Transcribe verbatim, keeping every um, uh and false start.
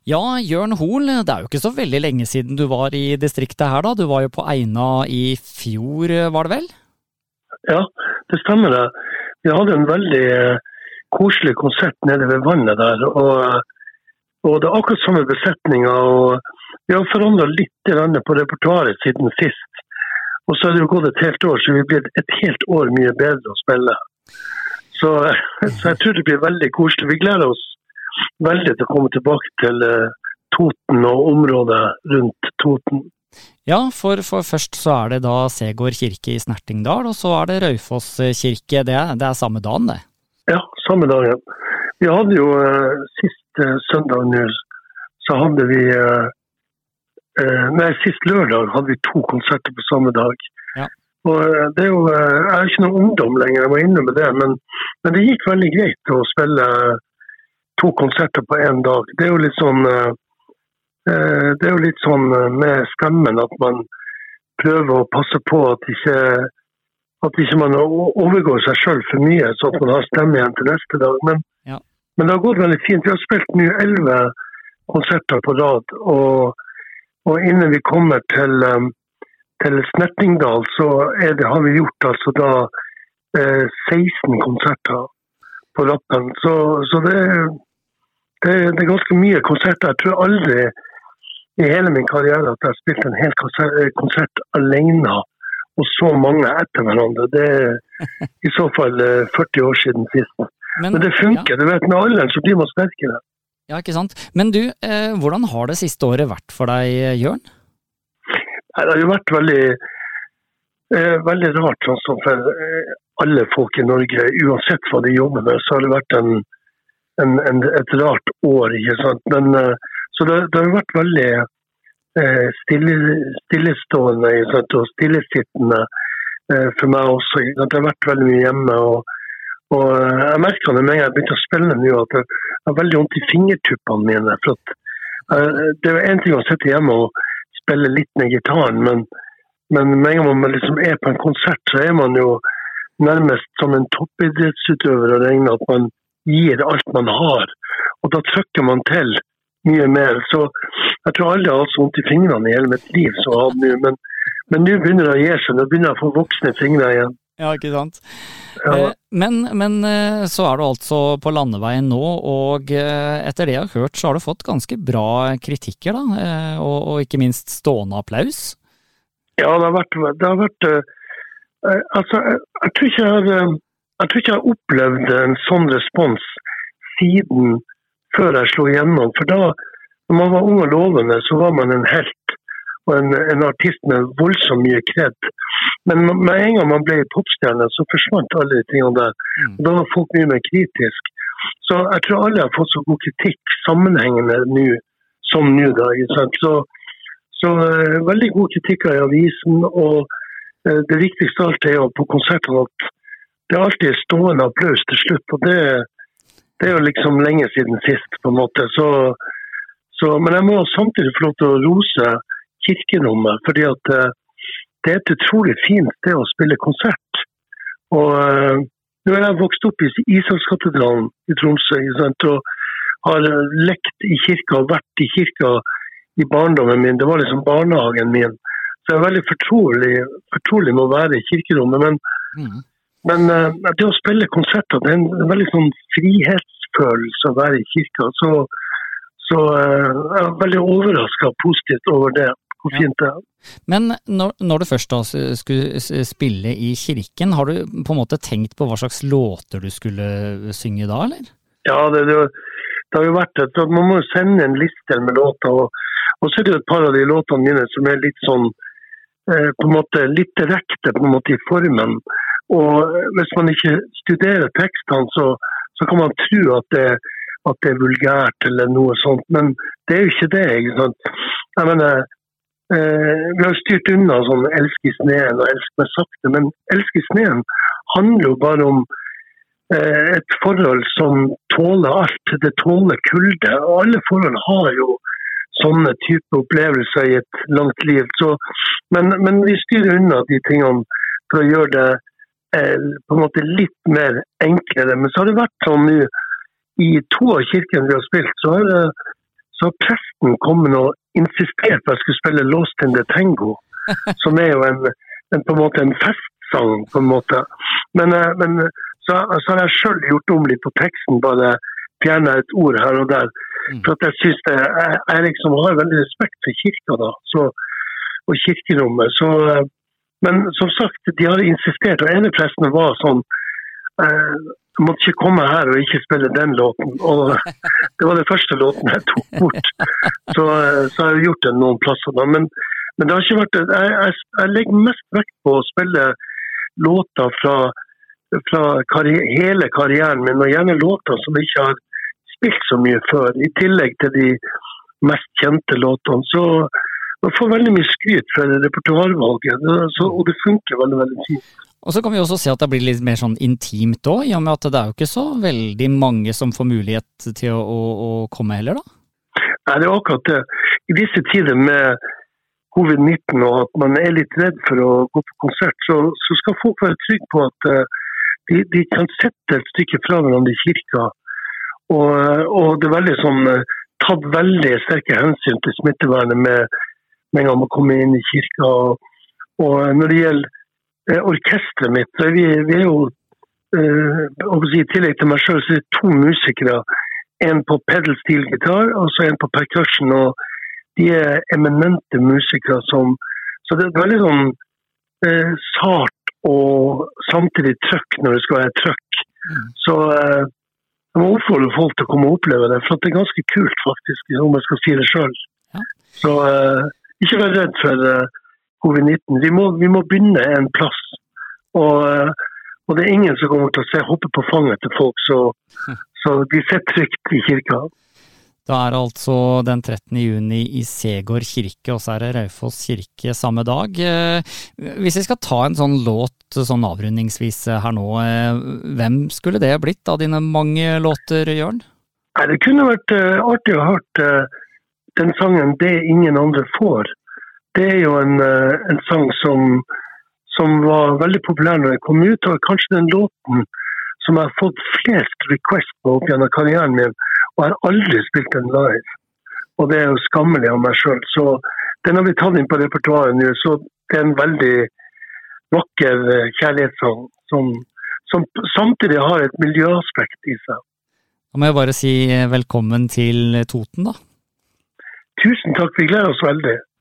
Ja, Jørn Hoel, det er jo ikke så veldig lenge siden du var i distriktet her da. Du var jo på Eina i fjor, var det vel? Ja, det stemmer det. Vi hadde en veldig koselig konsert nede ved vannet der, og, og det er akkurat samme besetninger, og vi har forandret litt på repertoaret siden sist. Og så er det jo gått et helt år, så vi blir et helt år mye bedre å spille. Så, så jeg tror det blir veldig koselig. Vi gleder oss veldig til å komme tilbake til uh, Toten og området rundt Toten. Ja, for, for først så er det da Segård kirke i Snertingdal, og så er det Raufoss kirke. Det er, det er samme dagen, det? Ja, samme dagen. Vi hadde jo uh, sist uh, søndag nå, så hadde vi uh, uh, nei, sist lørdag hadde vi to konserter på samme dag. Ja. Og uh, det er jo, uh, jeg er ikke noen ungdom lenger, jeg må innrømme det, men, men det gikk veldig greit å spille uh, to konserter på en dag. Det er jo litt sånn uh, det er jo litt sånn med stemmen at man prøver å passe på at ikke, at ikke man overgår seg selv for mye, så at man har stemme igjen til neste dag. Men, ja. men det har gått veldig fint. Vi har spilt nå elleve konserter på rad, og, og innen vi kommer til, um, til Snertingdal, så er det, har vi gjort altså da eh, seksten konserter på rappen. Så, så det, det, det er ganske mye konserter. Jeg tror aldri i hele min karriere at jeg har spilt en hel konsert, konsert alene, og så mange etter hverandre. Det er i så fall førti år siden sist. Men, Men det funker. Ja. Du vet, med alderen så blir man sterkere. Ja, ikke sant? Men du, eh, hvordan har det siste året vært for deg, Jørn? Det har jo vært veldig, eh, veldig rart, sånn som for eh, alle folk i Norge, uansett hva de jobber med, så har det vært en, en, en, et rart år, ikke sant? Men eh, så det, det har vært veldig eh, stille, stillestående sant? Og stillesittende eh, for meg også. Det har vært veldig mye hjemme, og, og jeg merker når jeg begynte å spille nå at jeg har veldig vondt i fingertuppene mine. For at, eh, det er jo en ting å sitte hjemme og spille litt med gitaren, men, men med en gang man liksom er på en konsert, så er man jo nærmest som en toppidrettsutøver og regner at man gir alt man har. Og da trykker man til mye mer. Så jeg tror aldri jeg har hatt så vondt i fingrene i hele mitt liv som jeg hadde nå, men, men nå begynner det å gi seg, nå begynner jeg å få voksne fingre igjen. Ja, ikke sant? Ja. Eh, men, men så er du altså på landeveien nå, og etter det jeg har hørt, så har du fått ganske bra kritikker da, eh, og, og ikke minst stående applaus. Ja, det har vært, det har vært uh, altså, jeg, jeg, tror ikke jeg, har, jeg tror ikke jeg har opplevd en sånn respons siden før jeg slo igjennom, for da, når man var ung og lovende, så var man en helt, og en, en artist med voldsomt mye kred. Men med en gang man ble popstjerne, så forsvant alle de tingene der. Mm. Og da var folk mye mer kritisk. Så jeg tror alle har fått så god kritikk sammenhengende nå, som nå da, ikke sant? Så, så uh, veldig god kritikk i avisen, og uh, det viktigste alt er jo på konsertene at det er alltid stående applaus til slutt, og det Det er jo liksom lenge siden sist, på en måte. Så, så, men jeg må samtidig få lov til å rose kirkerommet, fordi at uh, det er et utrolig fint sted å spille konsert. Og uh, nå er jeg vokst opp i Isakskatedralen i Tromsø, og har lekt i kirka og vært i kirka i barndommen min. Det var liksom barnehagen min. Så jeg er veldig fortrolig, fortrolig med å være i kirkerommet, men mm. Men uh, det å spille konserter, det er en, en veldig sånn frihetsfølelse å være i kirka. Så, så uh, jeg er veldig overrasket positivt over det, hvor fint det er. Men når, når du først da skulle spille i kirken, har du på en måte tenkt på hva slags låter du skulle synge da, eller? Ja, det, det, det har jo vært et, man må jo sende en liste med låter, og, og så er det et par av de låtene mine som er litt sånn, uh, på en måte litt direkte på en måte i formen. Og hvis man ikke studerer tekstene, så, så kan man tro at det, at det er vulgært eller noe sånt, men det er jo ikke det, ikke sant? Jeg mener, eh, vi har styrt unna sånn elsk i sneen og elsk meg sakte, men elsk i sneen handler jo bare om eh, et forhold som tåler alt, det tåler kulde, og alle forhold har jo sånne type opplevelser i et langt liv, så, men, men vi styrer unna de tingene for å gjøre det på en måte litt mer enklere, men så har det vært sånn nu, i to av kirkene vi har spilt, så har det, så har presten kommet og insistert på at jeg skulle spille Lost in the Tango, som er jo en, en, på en måte en festsang, på en måte. Men, men så, så har jeg selv gjort om litt på teksten, bare fjernet et ord her og der, for at jeg synes det, jeg, jeg liksom har veldig respekt for kirka da, så, og kirkerommet. Så, men som sagt, de har insistert, og en av prestene var sånn, eh, jeg måtte ikke komme her og ikke spille den låten, og det var den første låten jeg tok bort. Så, så har jeg gjort det noen plasser da, men, men det har ikke vært, jeg, jeg, jeg legger mest vekt på å spille låter fra, fra karri- hele karrieren min, og gjerne låter som jeg ikke har spilt så mye før, i tillegg til de mest kjente låtene. Så man får veldig mye skryt for repertoarvalget, så, og det funker veldig, veldig fint. Og så kan vi også se at det blir litt mer sånn intimt også, i og med at det er jo ikke så veldig mange som får mulighet til å, å, å komme heller da? Nei, det er akkurat det. I disse tider med covid nitten og at man er litt redd for å gå på konsert, så, så skal folk være trygge på at uh, de, de kan sette et stykke fra hverandre i kirka. Og, og det er veldig sånn, uh, tatt veldig sterke hensyn til smittevernet med, med en gang man kommer inn i kirka. Og, og når det gjelder orkestret mitt, så er vi, vi er jo uh, i tillegg til meg selv, så er det to musikere, en på pedal steel gitar og så en på percussion, og de er eminente musikere som, så det er veldig sånn uh, sart og samtidig trøkk når det skal være trøkk. Mm. Så uh, jeg må oppfordre folk til å komme og oppleve det, for det er ganske kult faktisk, om jeg skal si det selv. Ja. Så uh, ikke vær redd for uh, covid nitten. Vi må, vi må begynne en plass, og, og det er ingen som kommer til å se hoppe på fanget til folk, så, så de ser trygt i kirka. Da er det altså den trettende juni i Segård kirke, og så er det Raufoss kirke samme dag. Hvis vi skal ta en sånn låt sånn avrundingsvis her nå, hvem skulle det blitt av dine mange låter, Jørn? Nei, det kunne vært uh, artig å ha hørt uh, den sangen «Det ingen andre får». Det er jo en, en sang som, som var veldig populær når den kom ut, og kanskje den låten som jeg har fått flest request på opp gjennom karrieren min, og jeg har aldri spilt den live. Og det er jo skammelig av meg selv. Så den har vi tatt inn på repertoaret nå, så det er en veldig vakker kjærlighetssang som, som samtidig har et miljøaspekt i seg. Da må jeg bare si velkommen til Toten da. Tusen takk, vi gleder oss veldig.